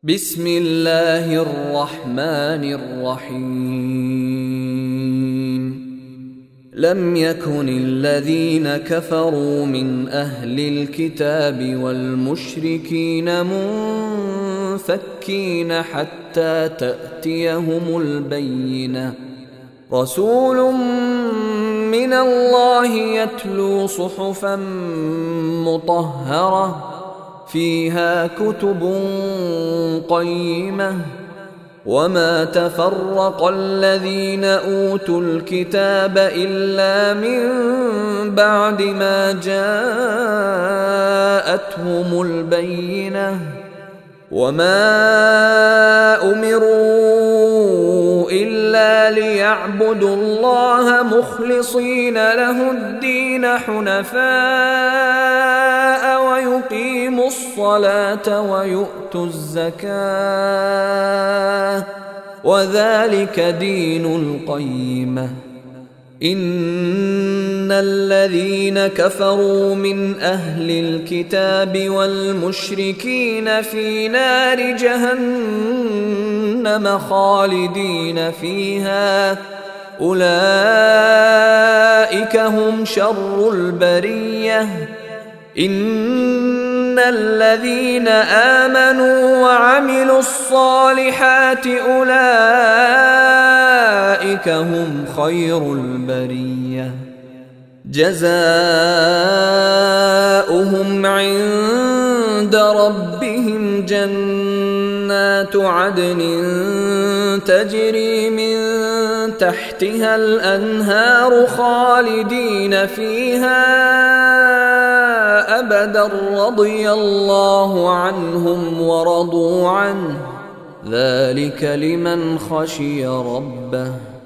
بسم الله الرحمن الرحيم. لم يكن الذين كفروا من أهل الكتاب والمشركين منفكين حتى تأتيهم البينة. رسول من الله يتلو صحفا مطهرة فيها كتب قيمة. وما تفرق الذين أوتوا الكتاب إلا من بعد ما جاءتهم البينة. وما أمروا إلا ليعبدوا الله مخلصين له الدين حنفاء ويقيموا الصلاة ويؤتوا الزكاة وذلك دين القيمة. إن الذين كفروا من أهل الكتاب والمشركين في نار جهنم خالدين فيها أولئك هم شر البرية. إن الذين آمنوا وعملوا الصالحات أولئك هم خير البرية. جزاؤهم عند ربهم جنات عدن تجري من تحتها الأنهار خالدين فيها أبدا رضي الله عنهم ورضوا عنه ذلك لمن خشي ربه.